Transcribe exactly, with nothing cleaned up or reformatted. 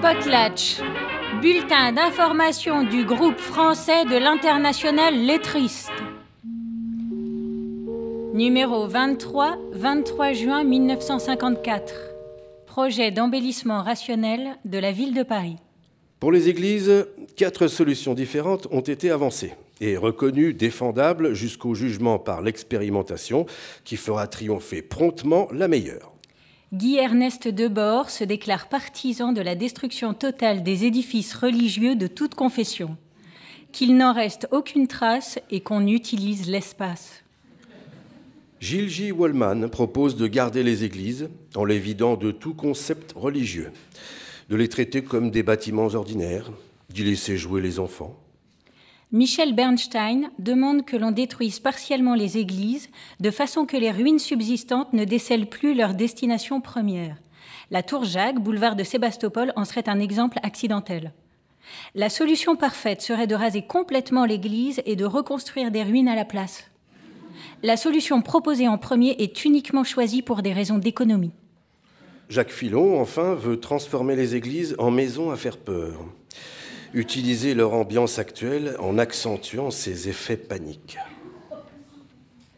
Potlatch, bulletin d'information du groupe français de l'Internationale lettriste. Numéro vingt-trois, vingt-trois juin mille neuf cent cinquante-quatre. Projet d'embellissement rationnel de la ville de Paris. Pour les églises, quatre solutions différentes ont été avancées et reconnues défendables jusqu'au jugement par l'expérimentation qui fera triompher promptement la meilleure. Guy-Ernest Debord se déclare partisan de la destruction totale des édifices religieux de toute confession, qu'il n'en reste aucune trace et qu'on utilise l'espace. Gilles J. Wallman propose de garder les églises en les vidant de tout concept religieux, de les traiter comme des bâtiments ordinaires, d'y laisser jouer les enfants. Michel Bernstein demande que l'on détruise partiellement les églises de façon que les ruines subsistantes ne décèlent plus leur destination première. La tour Jacques, boulevard de Sébastopol, en serait un exemple accidentel. La solution parfaite serait de raser complètement l'église et de reconstruire des ruines à la place. La solution proposée en premier est uniquement choisie pour des raisons d'économie. Jacques Filon, enfin, veut transformer les églises en maisons à faire peur. Utiliser leur ambiance actuelle en accentuant ses effets paniques.